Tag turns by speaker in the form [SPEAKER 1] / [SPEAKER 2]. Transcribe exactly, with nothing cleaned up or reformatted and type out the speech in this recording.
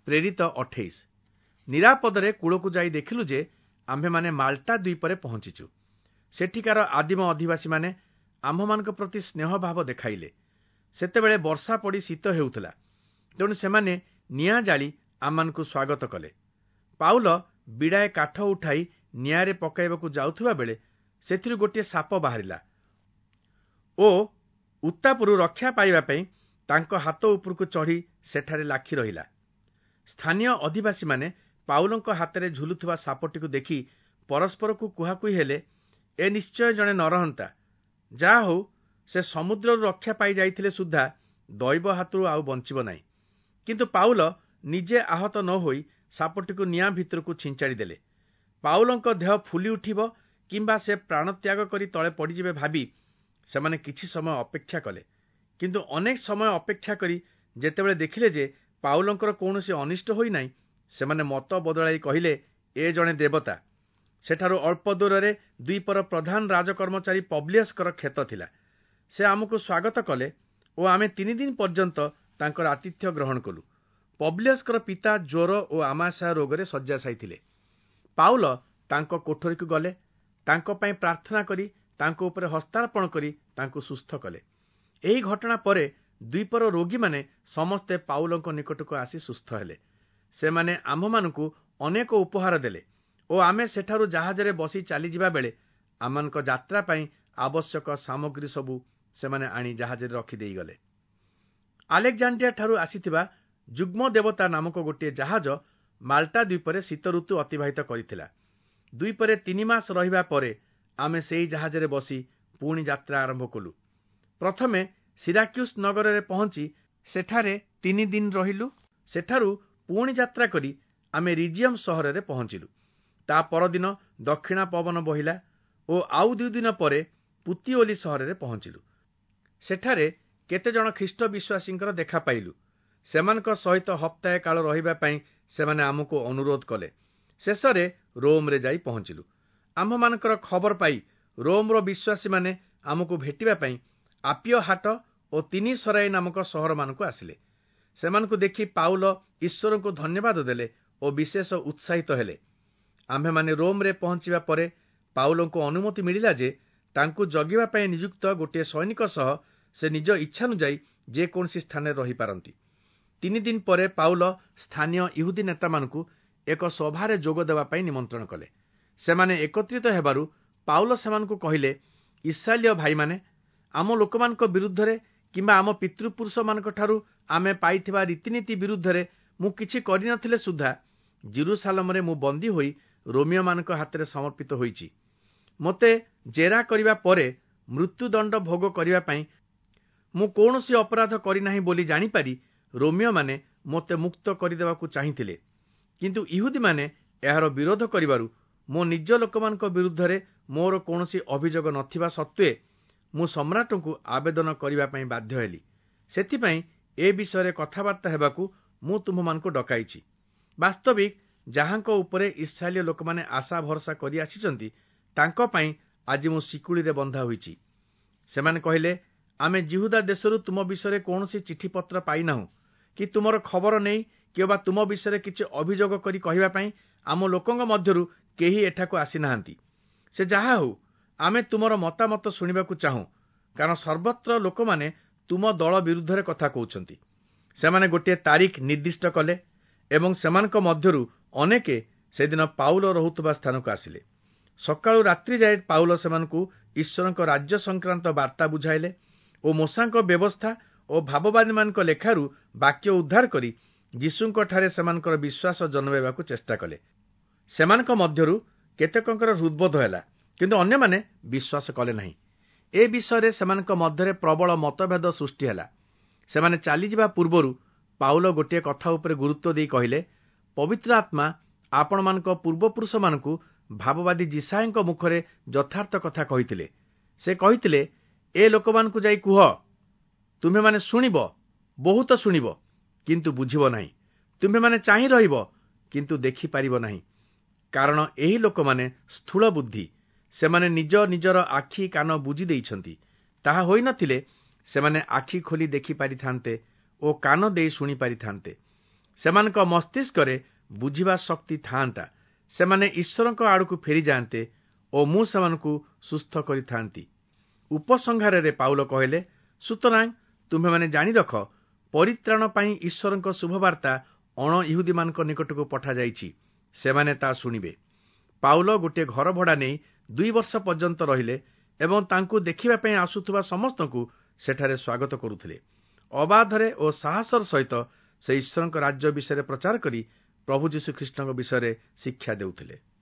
[SPEAKER 1] ପ୍ରେରିତ ଅଠେଇଶ। ନିରାପଦରେ କୂଳକୁ ଯାଇ ଦେଖିଲୁ ଯେ ଆମ୍ଭେମାନେ ମାଲ୍ଟା ଦ୍ୱୀପରେ ପହଞ୍ଚିଛୁ। ସେଠିକାର ଆଦିମ ଅଧିବାସୀମାନେ ଆମ୍ଭମାନଙ୍କ ପ୍ରତି ସ୍ନେହଭାବ ଦେଖାଇଲେ। ସେତେବେଳେ ବର୍ଷା ପଡ଼ି ଶୀତ ହେଉଥିଲା, ତେଣୁ ସେମାନେ ନିଆଁ ଜାଳି ଆମମାନଙ୍କୁ ସ୍ୱାଗତ କଲେ। ପାଉଲ ବିଡ଼ାଏ କାଠ ଉଠାଇ ନିଆଁରେ ପକାଇବାକୁ ଯାଉଥିବା ବେଳେ ସେଥିରୁ ଗୋଟିଏ ସାପ ବାହାରିଲା ଓ ଉତ୍ତାପରୁ ରକ୍ଷା ପାଇବା ପାଇଁ ତାଙ୍କ ହାତ ଉପରକୁ ଚଢ଼ି ସେଠାରେ ଲାଖି ରହିଲା। ସ୍ଥାନୀୟ ଅଧିବାସୀମାନେ ପାଉଲଙ୍କ ହାତରେ ଝୁଲୁଥିବା ସାପଟିକୁ ଦେଖି ପରସ୍ପରକୁ କୁହାକୁହି ହେଲେ, ଏ ନିଶ୍ଚୟ ଜଣେ ନରହନ୍ତା। ଯାହା ହଉ, ସେ ସମୁଦ୍ରରୁ ରକ୍ଷା ପାଇ ଯାଇଥିଲେ ସୁଦ୍ଧା ଦୈବ ହାତରୁ ଆଉ ବଞ୍ଚିବ ନାହିଁ। କିନ୍ତୁ ପାଉଲ ନିଜେ ଆହତ ନ ହୋଇ ସାପଟିକୁ ନିଆଁ ଭିତରକୁ ଛିଞ୍ଚାଡ଼ି ଦେଲେ। ପାଉଲଙ୍କ ଦେହ ଫୁଲି ଉଠିବ କିମ୍ବା ସେ ପ୍ରାଣତ୍ୟାଗ କରି ତଳେ ପଡ଼ିଯିବେ ଭାବି ସେମାନେ କିଛି ସମୟ ଅପେକ୍ଷା କଲେ। କିନ୍ତୁ ଅନେକ ସମୟ ଅପେକ୍ଷା କରି ଯେତେବେଳେ ଦେଖିଲେ ଯେ ପାଉଲଙ୍କର କୌଣସି ଅନିଷ୍ଟ ହୋଇନାହିଁ, ସେମାନେ ମତ ବଦଳାଇ କହିଲେ, ଏ ଜଣେ ଦେବତା। ସେଠାରୁ ଅଳ୍ପ ଦୂରରେ ଦ୍ୱୀପର ପ୍ରଧାନ ରାଜକର୍ମଚାରୀ ପବ୍ଲିୟସଙ୍କର କ୍ଷେତ ଥିଲା। ସେ ଆମକୁ ସ୍ୱାଗତ କଲେ ଓ ଆମେ ତିନି ଦିନ ପର୍ଯ୍ୟନ୍ତ ତାଙ୍କର ଆତିଥ୍ୟ ଗ୍ରହଣ କଲୁ। ପବ୍ଲିୟସଙ୍କର ପିତା ଜ୍ୱର ଓ ଆମାଶୟ ରୋଗରେ ଶଯ୍ୟାଶାୟୀ ଥିଲେ। ପାଉଲ ତାଙ୍କ କୋଠରୀକୁ ଗଲେ, ତାଙ୍କ ପାଇଁ ପ୍ରାର୍ଥନା କରି ତାଙ୍କ ଉପରେ ହସ୍ତାର୍ପଣ କରି ତାଙ୍କୁ ସୁସ୍ଥ କଲେ। ଏହି ଘଟଣା ପରେ ଦ୍ୱୀପର ରୋଗୀମାନେ ସମସ୍ତେ ପାଉଲଙ୍କ ନିକଟକୁ ଆସି ସୁସ୍ଥ ହେଲେ। ସେମାନେ ଆମ୍ଭମାନଙ୍କୁ ଅନେକ ଉପହାର ଦେଲେ ଓ ଆମେ ସେଠାରୁ ଜାହାଜରେ ବସି ଚାଲିଯିବା ବେଳେ ଆମମାନଙ୍କ ଯାତ୍ରା ପାଇଁ ଆବଶ୍ୟକ ସାମଗ୍ରୀ ସବୁ ସେମାନେ ଆଣି ଜାହାଜରେ ରଖିଦେଇଗଲେ। ଆଲେକ୍ଜାଣ୍ଡ୍ରିଆ ଠାରୁ ଆସିଥିବା ଯୁଗ୍ମ ଦେବତା ନାମକ ଗୋଟିଏ ଜାହାଜ ମାଲ୍ଟା ଦ୍ୱୀପରେ ଶୀତ ଋତୁ ଅତିବାହିତ କରିଥିଲା। ଦ୍ୱୀପରେ ତିନି ମାସ ରହିବା ପରେ ଆମେ ସେହି ଜାହାଜରେ ବସି ପୁଣି ଯାତ୍ରା ଆରମ୍ଭ କଲୁ। ପ୍ରଥମେ ସିରାକ୍ୟୁସ୍ ନଗରରେ ପହଞ୍ଚି ସେଠାରେ ତିନି ଦିନ ରହିଲୁ। ସେଠାରୁ ପୁଣି ଯାତ୍ରା କରି ଆମେ ରିଜିୟମ୍ ସହରରେ ପହଞ୍ଚିଲୁ। ତା ପରଦିନ ଦକ୍ଷିଣା ପବନ ବହିଲା ଓ ଆଉ ଦୁଇ ଦିନ ପରେ ପୁତିଓଲି ସହରରେ ପହଞ୍ଚିଲୁ। ସେଠାରେ କେତେଜଣ ଖ୍ରୀଷ୍ଟ ବିଶ୍ୱାସୀଙ୍କର ଦେଖା ପାଇଲୁ। ସେମାନଙ୍କ ସହିତ ହପ୍ତାଏ କାଳ ରହିବା ପାଇଁ ସେମାନେ ଆମକୁ ଅନୁରୋଧ କଲେ। ଶେଷରେ ରୋମରେ ଯାଇ ପହଞ୍ଚିଲୁ। ଆମ୍ଭମାନଙ୍କର ଖବର ପାଇ ରୋମର ବିଶ୍ୱାସୀମାନେ ଆମକୁ ଭେଟିବା ପାଇଁ ଆପିଅ ହାଟ ଓ ତିନି ସରାଇ ନାମକ ସହରମାନଙ୍କୁ ଆସିଲେ। ସେମାନଙ୍କୁ ଦେଖି ପାଉଲ ଈଶ୍ୱରଙ୍କୁ ଧନ୍ୟବାଦ ଦେଲେ ଓ ବିଶେଷ ଉତ୍ସାହିତ ହେଲେ। ଆମ୍ଭେମାନେ ରୋମରେ ପହଞ୍ଚିବା ପରେ ପାଉଲଙ୍କୁ ଅନୁମତି ମିଳିଲା ଯେ ତାଙ୍କୁ ଜଗିବା ପାଇଁ ନିଯୁକ୍ତ ଗୋଟିଏ ସୈନିକ ସହ ସେ ନିଜ ଇଚ୍ଛାନୁଯାୟୀ ଯେକୌଣସି ସ୍ଥାନରେ ରହିପାରନ୍ତି। ତିନି ଦିନ ପରେ ପାଉଲ ସ୍ଥାନୀୟ ଇହୁଦୀ ନେତାମାନଙ୍କୁ ଏକ ସଭାରେ ଯୋଗ ଦେବା ପାଇଁ ନିମନ୍ତ୍ରଣ କଲେ। ସେମାନେ ଏକତ୍ରିତ ହେବାରୁ ପାଉଲ ସେମାନଙ୍କୁ କହିଲେ, ଇସ୍ରାଏଲୀୟ ଭାଇମାନେ, ଆମ ଲୋକମାନଙ୍କ ବିରୁଦ୍ଧରେ କିମ୍ବା ଆମ ପିତୃପୁରୁଷମାନଙ୍କଠାରୁ ଆମେ ପାଇଥିବା ରୀତିନୀତି ବିରୁଦ୍ଧରେ ମୁଁ କିଛି କରିନଥିଲେ ସୁଦ୍ଧା ଜେରୁସାଲେମରେ ମୁଁ ବନ୍ଦୀ ହୋଇ ରୋମିଓମାନଙ୍କ ହାତରେ ସମର୍ପିତ ହୋଇଛି। ମୋତେ ଜେରା କରିବା ପରେ ମୃତ୍ୟୁଦଣ୍ଡ ଭୋଗ କରିବା ପାଇଁ ମୁଁ କୌଣସି ଅପରାଧ କରିନାହିଁ ବୋଲି ଜାଣିପାରି ରୋମିଓମାନେ ମୋତେ ମୁକ୍ତ କରିଦେବାକୁ ଚାହିଁଥିଲେ। କିନ୍ତୁ ଇହୁଦୀମାନେ ଏହାର ବିରୋଧ କରିବାରୁ ମୋ ନିଜ ଲୋକମାନଙ୍କ ବିରୁଦ୍ଧରେ ମୋର କୌଣସି ଅଭିଯୋଗ ନଥିବା ସତ୍ତ୍ୱେ ମୁଁ ସମ୍ରାଟଙ୍କୁ ଆବେଦନ କରିବା ପାଇଁ ବାଧ୍ୟ ହେଲି। ସେଥିପାଇଁ ଏ ବିଷୟରେ କଥାବାର୍ତ୍ତା ହେବାକୁ ମୁଁ ତୁମ୍ଭମାନଙ୍କୁ ଡକାଇଛି। ବାସ୍ତବିକ ଯାହାଙ୍କ ଉପରେ ଇସ୍ରାଏଲୀୟ ଲୋକମାନେ ଆଶା ଭରସା କରି ଆସିଛନ୍ତି, ତାଙ୍କ ପାଇଁ ଆଜି ମୁଁ ଶିକୁଳିରେ ବନ୍ଧା ହୋଇଛି। ସେମାନେ କହିଲେ, ଆମେ ଜିହୁଦା ଦେଶରୁ ତୁମ ବିଷୟରେ କୌଣସି ଚିଠିପତ୍ର ପାଇନାହୁଁ କି ତୁମର ଖବର ନେଇ କିମ୍ବା ତୁମ ବିଷୟରେ କିଛି ଅଭିଯୋଗ କରି କହିବା ପାଇଁ ଆମ ଲୋକଙ୍କ ମଧ୍ୟରୁ କେହି ଏଠାକୁ ଆସିନାହାନ୍ତି। ସେ ଯାହା ହେଉ, ଆମେ ତୁମର ମତାମତ ଶୁଣିବାକୁ ଚାହୁଁ, କାରଣ ସର୍ବତ୍ର ଲୋକମାନେ ତୁମ ଦଳ ବିରୁଦ୍ଧରେ କଥା କହୁଛନ୍ତି। ସେମାନେ ଗୋଟିଏ ତାରିଖ ନିର୍ଦ୍ଦିଷ୍ଟ କଲେ ଏବଂ ସେମାନଙ୍କ ମଧ୍ୟରୁ ଅନେକେ ସେଦିନ ପାଉଲ ରହୁଥିବା ସ୍ଥାନକୁ ଆସିଲେ। ସକାଳୁ ରାତ୍ରି ଯାଏ ପାଉଲ ସେମାନଙ୍କୁ ଈଶ୍ୱରଙ୍କ ରାଜ୍ୟ ସଂକ୍ରାନ୍ତ ବାର୍ତ୍ତା ବୁଝାଇଲେ ଓ ମୋଶାଙ୍କ ବ୍ୟବସ୍ଥା ଓ ଭାବବାଦୀମାନଙ୍କ ଲେଖାରୁ ବାକ୍ୟ ଉଦ୍ଧାର କରି ଯୀଶୁଙ୍କଠାରେ ସେମାନଙ୍କର ବିଶ୍ୱାସ ଜନ୍ମାଇବାକୁ ଚେଷ୍ଟା କଲେ। ସେମାନଙ୍କ ମଧ୍ୟରୁ କେତେକଙ୍କର ହୃଦବୋଧ ହେଲା, କିନ୍ତୁ ଅନ୍ୟମାନେ ବିଶ୍ୱାସ କଲେ ନାହିଁ। ଏ ବିଷୟରେ ସେମାନଙ୍କ ମଧ୍ୟରେ ପ୍ରବଳ ମତଭେଦ ସୃଷ୍ଟି ହେଲା। ସେମାନେ ଚାଲିଯିବା ପୂର୍ବରୁ ପାଉଲ ଗୋଟିଏ କଥା ଉପରେ ଗୁରୁତ୍ୱ ଦେଇ କହିଲେ, ପବିତ୍ର ଆତ୍ମା ଆପଣମାନଙ୍କ ପୂର୍ବପୁରୁଷମାନଙ୍କୁ ଭାବବାଦୀ ଯିଶାୟଙ୍କ ମୁଖରେ ଯଥାର୍ଥ କଥା କହିଥିଲେ। ସେ କହିଥିଲେ, ଏ ଲୋକମାନଙ୍କୁ ଯାଇ କୁହ, ତୁମ୍ଭେମାନେ ଶୁଣିବ, ବହୁତ ଶୁଣିବ, କିନ୍ତୁ ବୁଝିବ ନାହିଁ। ତୁମ୍ଭେମାନେ ଚାହିଁ ରହିବ, କିନ୍ତୁ ଦେଖିପାରିବ ନାହିଁ। କାରଣ ଏହି ଲୋକମାନେ ସ୍ଥୂଳ ବୁଦ୍ଧି। ସେମାନେ ନିଜ ନିଜର ଆଖି କାନ ବୁଜି ଦେଇଛନ୍ତି। ତାହା ହୋଇନଥିଲେ ସେମାନେ ଆଖି ଖୋଲି ଦେଖିପାରିଥାନ୍ତେ ଓ କାନ ଦେଇ ଶୁଣିପାରିଥାନ୍ତେ। ସେମାନଙ୍କ ମସ୍ତିଷ୍କରେ ବୁଝିବା ଶକ୍ତି ଥାଆନ୍ତା, ସେମାନେ ଈଶ୍ୱରଙ୍କ ଆଡ଼କୁ ଫେରିଯାଆନ୍ତେ ଓ ମୁଁ ସେମାନଙ୍କୁ ସୁସ୍ଥ କରିଥାନ୍ତି। ଉପସଂହାରରେ ପାଉଲ କହିଲେ, ସୁତରାଂ ତୁମ୍ଭେମାନେ ଜାଣି ରଖ, ପରିତ୍ରାଣ ପାଇଁ ଈଶ୍ୱରଙ୍କ ଶୁଭବାର୍ତ୍ତା ଅଣ ଇହୁଦୀମାନଙ୍କ ନିକଟକୁ ପଠାଯାଇଛି। ସେମାନେ ତା ଶୁଣିବେ। ପାଉଲ ଗୋଟିଏ ଘର ଭଡ଼ା ନେଇ ଦୁଇ ବର୍ଷ ପର୍ଯ୍ୟନ୍ତ ରହିଲେ ଏବଂ ତାଙ୍କୁ ଦେଖିବା ପାଇଁ ଆସୁଥିବା ସମସ୍ତଙ୍କୁ ସେଠାରେ ସ୍ୱାଗତ କରୁଥିଲେ। ଅବାଧରେ ଓ ସାହସର ସହିତ ସେ ଈଶ୍ୱରଙ୍କ ରାଜ୍ୟ ବିଷୟରେ ପ୍ରଚାର କରି ପ୍ରଭୁ ଯୀଶୁଖ୍ରୀଷ୍ଟଙ୍କ ବିଷୟରେ ଶିକ୍ଷା ଦେଉଥିଲେ।